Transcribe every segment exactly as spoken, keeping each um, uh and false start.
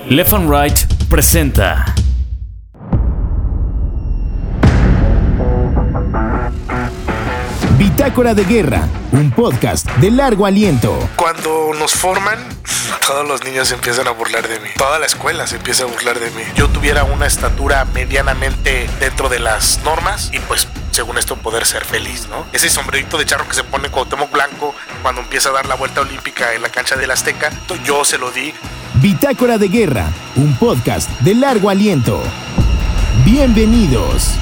Left and Right presenta Bitácora de Guerra, un podcast de largo aliento. Cuando nos forman, todos los niños se empiezan a burlar de mí. Toda la escuela se empieza a burlar de mí. Yo tuviera una estatura medianamente dentro de las normas y pues según esto poder ser feliz, ¿no? Ese sombrerito de charro que se pone Cuauhtémoc Blanco cuando empieza a dar la vuelta olímpica en la cancha del Azteca, yo se lo di. Bitácora de Guerra, un podcast de largo aliento. Bienvenidos.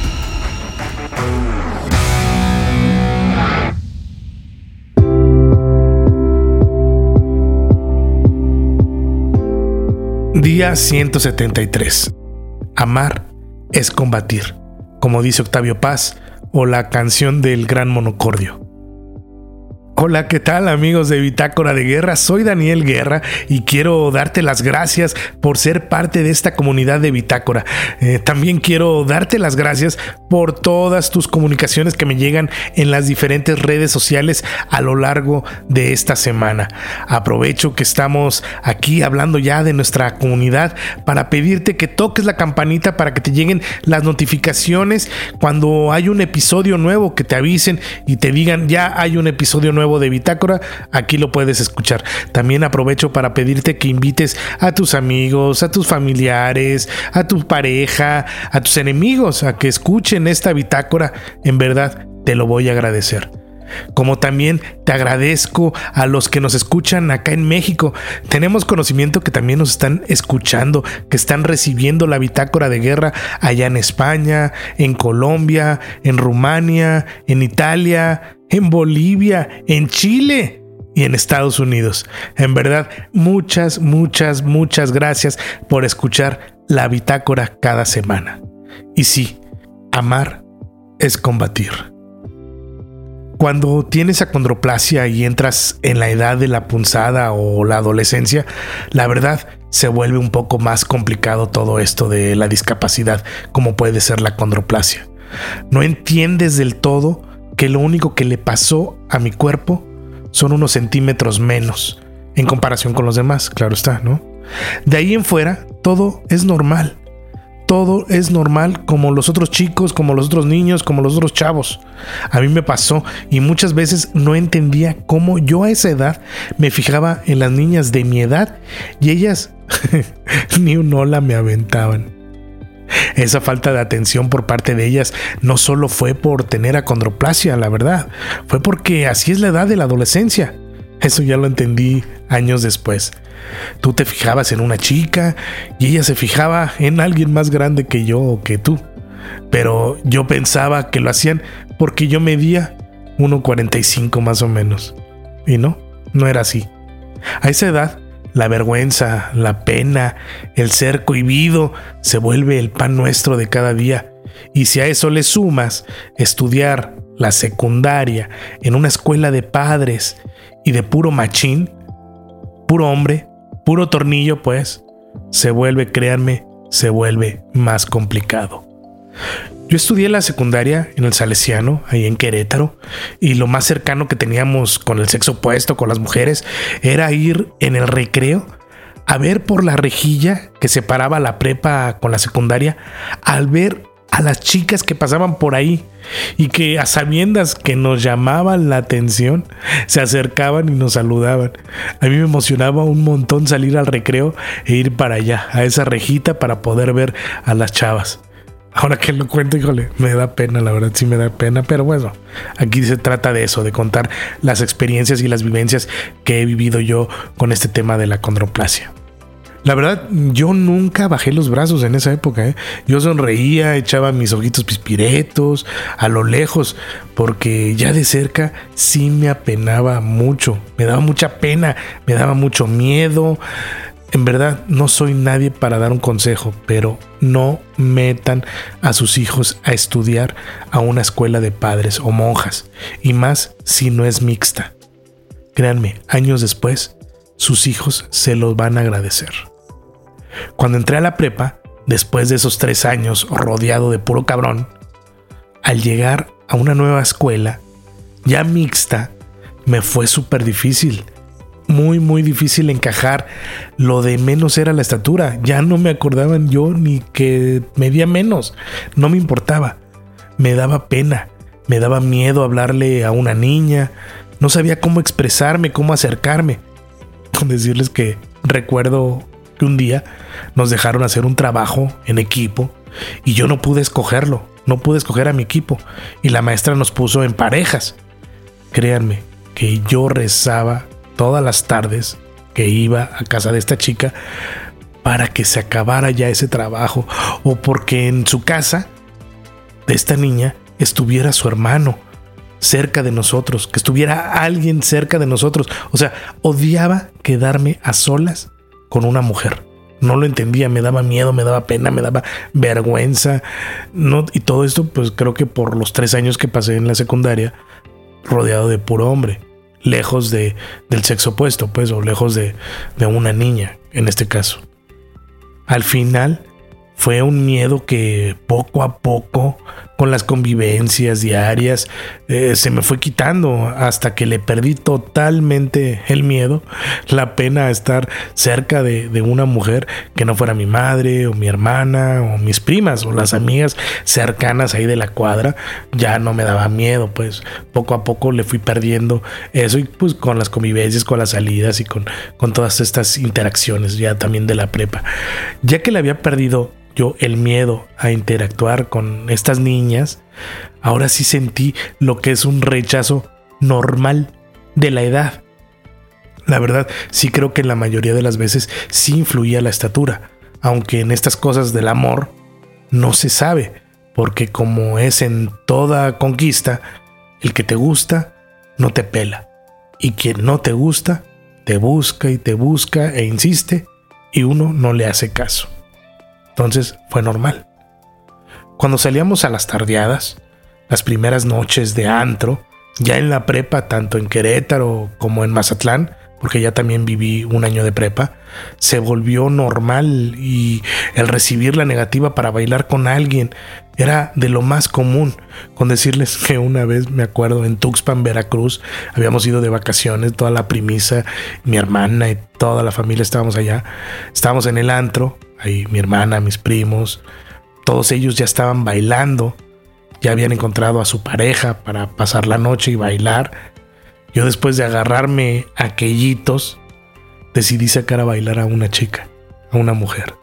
Día ciento setenta y tres. Amar es combatir, como dice Octavio Paz, o la canción del Gran Monocordio. Hola, ¿qué tal amigos de Bitácora de Guerra? Soy Daniel Guerra y quiero darte las gracias por ser parte de esta comunidad de Bitácora. Eh, también quiero darte las gracias por todas tus comunicaciones que me llegan en las diferentes redes sociales a lo largo de esta semana. Aprovecho que estamos aquí hablando ya de nuestra comunidad para pedirte que toques la campanita para que te lleguen las notificaciones cuando hay un episodio nuevo, que te avisen y te digan ya hay un episodio nuevo de Bitácora, aquí lo puedes escuchar. También aprovecho para pedirte que invites a tus amigos, a tus familiares, a tu pareja, a tus enemigos a que escuchen esta Bitácora. En verdad, te lo voy a agradecer. Como también te agradezco a los que nos escuchan acá en México. Tenemos conocimiento que también nos están escuchando, que están recibiendo la Bitácora de Guerra allá en España, en Colombia, en Rumania, en Italia, en Bolivia, en Chile y en Estados Unidos. En verdad, muchas, muchas, muchas gracias por escuchar la Bitácora cada semana. Y sí, amar es combatir. Cuando tienes acondroplasia y entras en la edad de la punzada o la adolescencia, la verdad se vuelve un poco más complicado todo esto de la discapacidad, como puede ser la acondroplasia. No entiendes del todo que lo único que le pasó a mi cuerpo son unos centímetros menos en comparación con los demás, claro está, ¿no? De ahí en fuera, todo es normal. Todo es normal, como los otros chicos, como los otros niños, como los otros chavos. A mí me pasó y muchas veces no entendía cómo yo a esa edad me fijaba en las niñas de mi edad y ellas ni un hola me aventaban. Esa falta de atención por parte de ellas no solo fue por tener acondroplasia, la verdad, fue porque así es la edad de la adolescencia. Eso ya lo entendí años después. Tú te fijabas en una chica y ella se fijaba en alguien más grande que yo o que tú. Pero yo pensaba que lo hacían porque yo medía uno cuarenta y cinco más o menos. Y no, no era así. A esa edad, la vergüenza, la pena, el ser cohibido se vuelve el pan nuestro de cada día. Y si a eso le sumas estudiar la secundaria en una escuela de padres y de puro machín, puro hombre, puro tornillo, pues, se vuelve, créanme, se vuelve más complicado. Yo estudié la secundaria en el Salesiano, ahí en Querétaro, y lo más cercano que teníamos con el sexo opuesto, con las mujeres, era ir en el recreo a ver por la rejilla que separaba la prepa con la secundaria, al ver a las chicas que pasaban por ahí y que a sabiendas que nos llamaban la atención se acercaban y nos saludaban. A mí me emocionaba un montón salir al recreo e ir para allá, a esa rejita, para poder ver a las chavas. Ahora que lo cuento, híjole, me da pena, la verdad sí me da pena, pero bueno, aquí se trata de eso, de contar las experiencias y las vivencias que he vivido yo con este tema de la acondroplasia. La verdad, yo nunca bajé los brazos en esa época, ¿eh? Yo sonreía, echaba mis ojitos pispiretos a lo lejos, porque ya de cerca sí me apenaba mucho. Me daba mucha pena, me daba mucho miedo. En verdad, no soy nadie para dar un consejo, pero no metan a sus hijos a estudiar a una escuela de padres o monjas, y más si no es mixta. Créanme, años después, sus hijos se los van a agradecer. Cuando entré a la prepa, después de esos tres años rodeado de puro cabrón, al llegar a una nueva escuela, ya mixta, me fue súper difícil. muy, muy difícil encajar. Lo de menos era la estatura. Ya no me acordaban yo ni que medía menos. No me importaba. Me daba pena. Me daba miedo hablarle a una niña. No sabía cómo expresarme, cómo acercarme. Con decirles que recuerdo que un día nos dejaron hacer un trabajo en equipo y yo no pude escogerlo. No pude escoger a mi equipo. Y la maestra nos puso en parejas. Créanme que yo rezaba todas las tardes que iba a casa de esta chica para que se acabara ya ese trabajo, o porque en su casa de esta niña estuviera su hermano cerca de nosotros, que estuviera alguien cerca de nosotros. O sea, odiaba quedarme a solas con una mujer. No lo entendía, me daba miedo, me daba pena, me daba vergüenza. No, y todo esto, pues creo que por los tres años que pasé en la secundaria, rodeado de puro hombre, lejos de, del sexo opuesto, pues, o lejos de, de una niña, en este caso. Al final, fue un miedo que poco a poco, con las convivencias diarias, eh, se me fue quitando hasta que le perdí totalmente el miedo, la pena a estar cerca de, de una mujer que no fuera mi madre o mi hermana o mis primas o las amigas cercanas ahí de la cuadra. Ya no me daba miedo, pues poco a poco le fui perdiendo eso, y pues con las convivencias, con las salidas y con, con todas estas interacciones ya también de la prepa, ya que le había perdido yo el miedo a interactuar con estas niñas, ahora sí sentí lo que es un rechazo normal de la edad. La verdad, sí creo que en la mayoría de las veces sí influía la estatura, aunque en estas cosas del amor no se sabe, porque como es en toda conquista, el que te gusta no te pela, y quien no te gusta te busca y te busca e insiste, y uno no le hace caso. Entonces fue normal. Cuando salíamos a las tardeadas, las primeras noches de antro, ya en la prepa, tanto en Querétaro como en Mazatlán, porque ya también viví un año de prepa, se volvió normal, y el recibir la negativa para bailar con alguien era de lo más común. Con decirles que una vez, me acuerdo, en Tuxpan, Veracruz, habíamos ido de vacaciones, toda la primisa, mi hermana y toda la familia estábamos allá. Estábamos en el antro, ahí mi hermana, mis primos, todos ellos ya estaban bailando, ya habían encontrado a su pareja para pasar la noche y bailar. Yo, después de agarrarme a aquellitos, decidí sacar a bailar a una chica, a una mujer.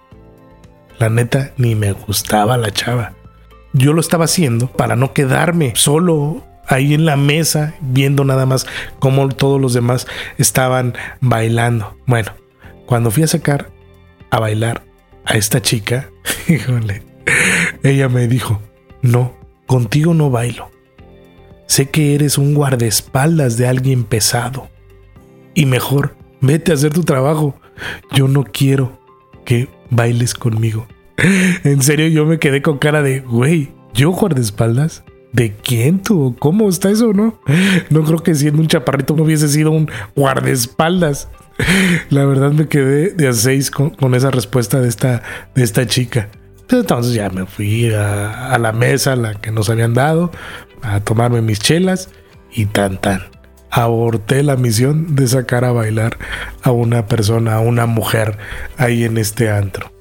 La neta, ni me gustaba la chava. Yo lo estaba haciendo para no quedarme solo ahí en la mesa viendo nada más cómo todos los demás estaban bailando. Bueno, cuando fui a sacar a bailar a esta chica, híjole, ella me dijo: no, contigo no bailo. Sé que eres un guardaespaldas de alguien pesado, y mejor vete a hacer tu trabajo. Yo no quiero que bailes conmigo. En serio, yo me quedé con cara de, güey, ¿yo guardaespaldas? ¿De quién tú? ¿Cómo está eso, no? No creo que siendo un chaparrito no hubiese sido un guardaespaldas. La verdad, me quedé de a seis con, con esa respuesta de esta, de esta chica. Entonces ya me fui a, a la mesa, la que nos habían dado, a tomarme mis chelas, y tan tan aborté la misión de sacar a bailar a una persona, a una mujer ahí en este antro.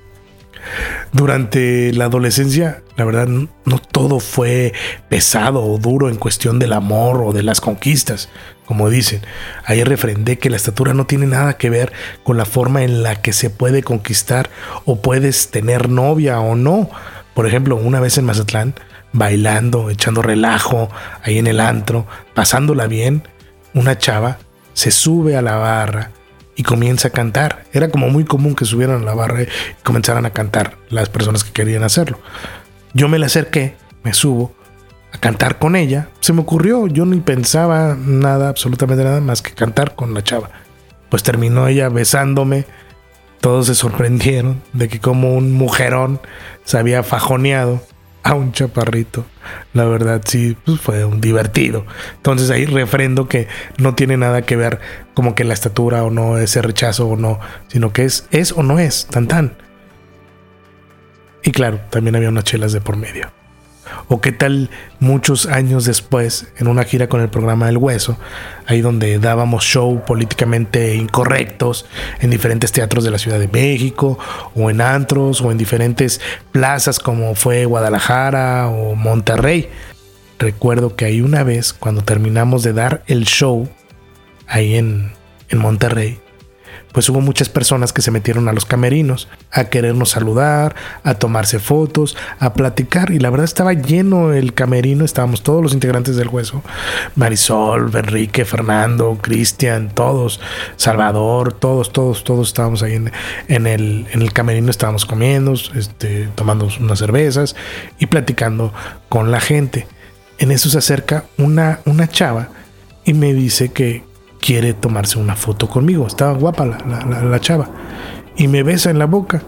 Durante la adolescencia, la verdad, no todo fue pesado o duro en cuestión del amor o de las conquistas, como dicen. Ahí refrendé que la estatura no tiene nada que ver con la forma en la que se puede conquistar o puedes tener novia o no. Por ejemplo, una vez en Mazatlán, bailando, echando relajo, ahí en el antro, pasándola bien, una chava se sube a la barra y comienza a cantar. Era como muy común que subieran a la barra y comenzaran a cantar las personas que querían hacerlo. Yo me le acerqué, me subo a cantar con ella. Se me ocurrió, yo ni pensaba nada, absolutamente nada más que cantar con la chava. Pues terminó ella besándome. Todos se sorprendieron de que como un mujerón se había fajoneado a un chaparrito. La verdad, sí, pues fue un divertido. Entonces ahí refrendo que no tiene nada que ver como que la estatura o no, ese rechazo o no, sino que es, es o no es, tan tan. Y claro, también había unas chelas de por medio. O qué tal muchos años después, en una gira con el programa El Hueso, ahí donde dábamos show políticamente incorrectos en diferentes teatros de la Ciudad de México, o en antros, o en diferentes plazas como fue Guadalajara o Monterrey. Recuerdo que ahí una vez, cuando terminamos de dar el show ahí en, en Monterrey, pues hubo muchas personas que se metieron a los camerinos a querernos saludar, a tomarse fotos, a platicar, y la verdad estaba lleno el camerino. Estábamos todos los integrantes del Hueso, Marisol, Enrique, Fernando, Cristian, todos, Salvador, todos, todos, todos estábamos ahí en, en, el, en el camerino. Estábamos comiendo, este, tomando unas cervezas y platicando con la gente. En eso se acerca una, una chava y me dice que quiere tomarse una foto conmigo. Estaba guapa la, la, la, la chava. Y me besa en la boca.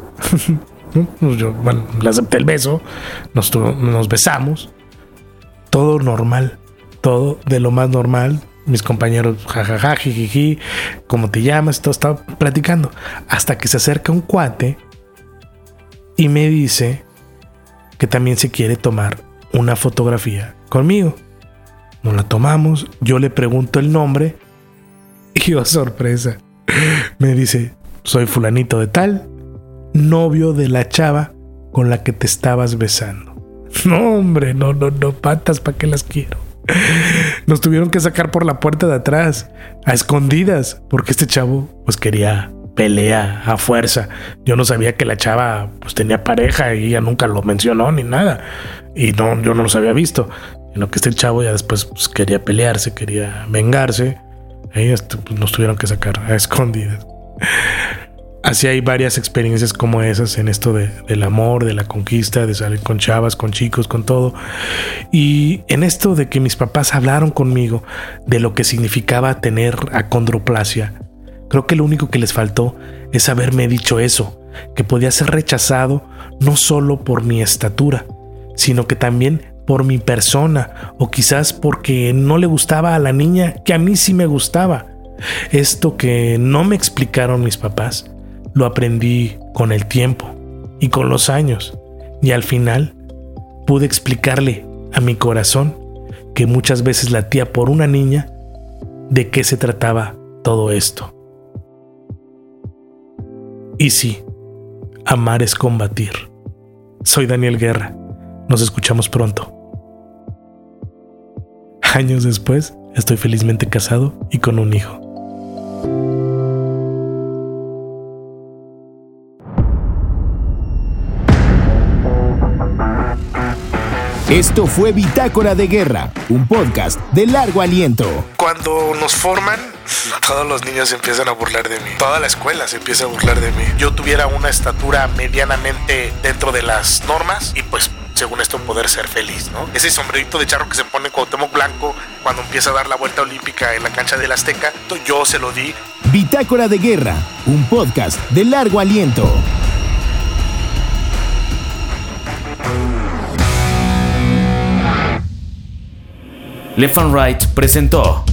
Yo, bueno, le acepté el beso. Nos, nos besamos. Todo normal. Todo de lo más normal. Mis compañeros, jajaja, jijiji, ¿cómo te llamas? Todo estaba platicando. Hasta que se acerca un cuate y me dice que también se quiere tomar una fotografía conmigo. Nos la tomamos. Yo le pregunto el nombre. Y oh, sorpresa, me dice: soy fulanito de tal, novio de la chava con la que te estabas besando. No, hombre, no, no, no, patas, ¿para qué las quiero? Nos tuvieron que sacar por la puerta de atrás, a escondidas, porque este chavo pues quería pelea a fuerza. Yo no sabía que la chava pues tenía pareja y ella nunca lo mencionó ni nada. Y no, yo no los había visto, sino que este chavo ya después pues, quería pelearse, quería vengarse. Ahí pues, nos tuvieron que sacar a escondidas. Así hay varias experiencias como esas en esto de, del amor, de la conquista, de salir con chavas, con chicos, con todo. Y en esto de que mis papás hablaron conmigo de lo que significaba tener acondroplasia, creo que lo único que les faltó es haberme dicho eso, que podía ser rechazado no solo por mi estatura, sino que también por mi persona, o quizás porque no le gustaba a la niña que a mí sí me gustaba. Esto que no me explicaron mis papás, lo aprendí con el tiempo y con los años, y al final pude explicarle a mi corazón, que muchas veces latía por una niña, de qué se trataba todo esto. Y sí, amar es combatir. Soy Daniel Guerra. Nos escuchamos pronto. Años después, estoy felizmente casado y con un hijo. Esto fue Bitácora de Guerra, un podcast de largo aliento. Cuando nos forman, todos los niños se empiezan a burlar de mí. Toda la escuela se empieza a burlar de mí. Yo tuviera una estatura medianamente dentro de las normas y pues según esto poder ser feliz, ¿no? Ese sombrerito de charro que se pone Cuauhtémoc Blanco cuando empieza a dar la vuelta olímpica en la cancha del Azteca, yo se lo di. Bitácora de Guerra, un podcast de largo aliento. Left and Right presentó